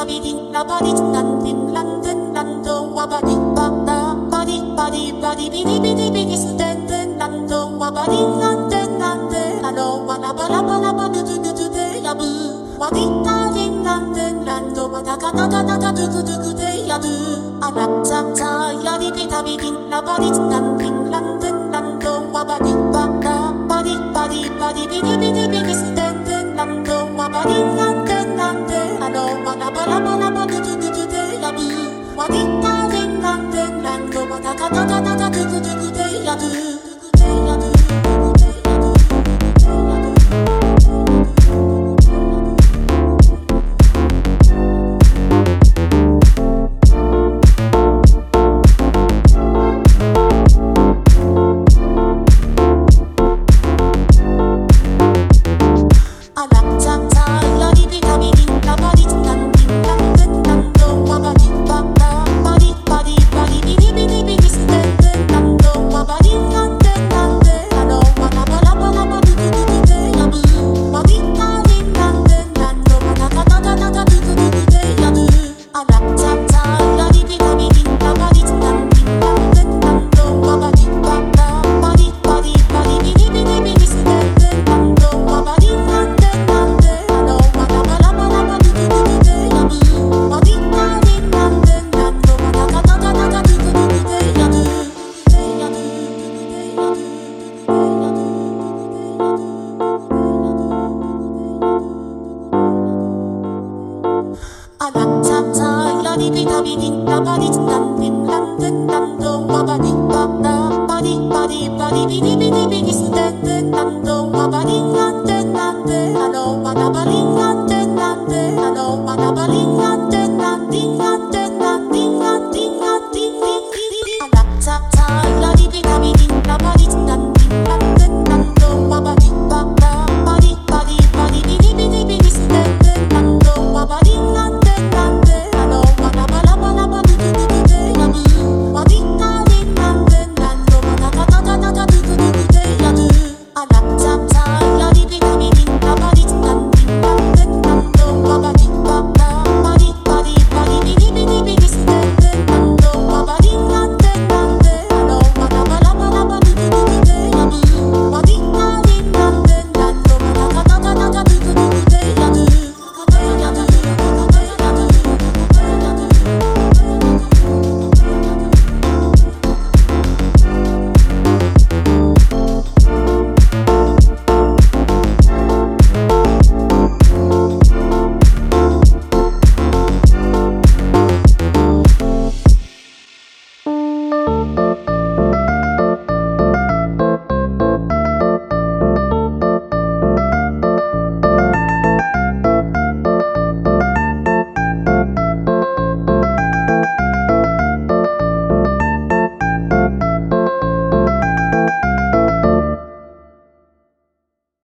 bidin la badi landin landen lando wabadi bada badi badi badi bidi bidi bidi stenden lando wabadi landen landen alo wala bala bala bala du du du de yabu wadi talin landen lando wada gada gada gada du du du de yabu anak zamta yadi bida bidin la badi landin landen lando wabadi bada badi badi badi bidi bidi bidi stenden lando wabadi landen landen alo wala bala bala bala du du du de yabu wadi talin landen lando wada gada gada gada du du du de yabu anak zamta yadi bida bidin la badi landin landen lando wabadi bada badi badi badi bidi bidi bidi stenden lando wabadi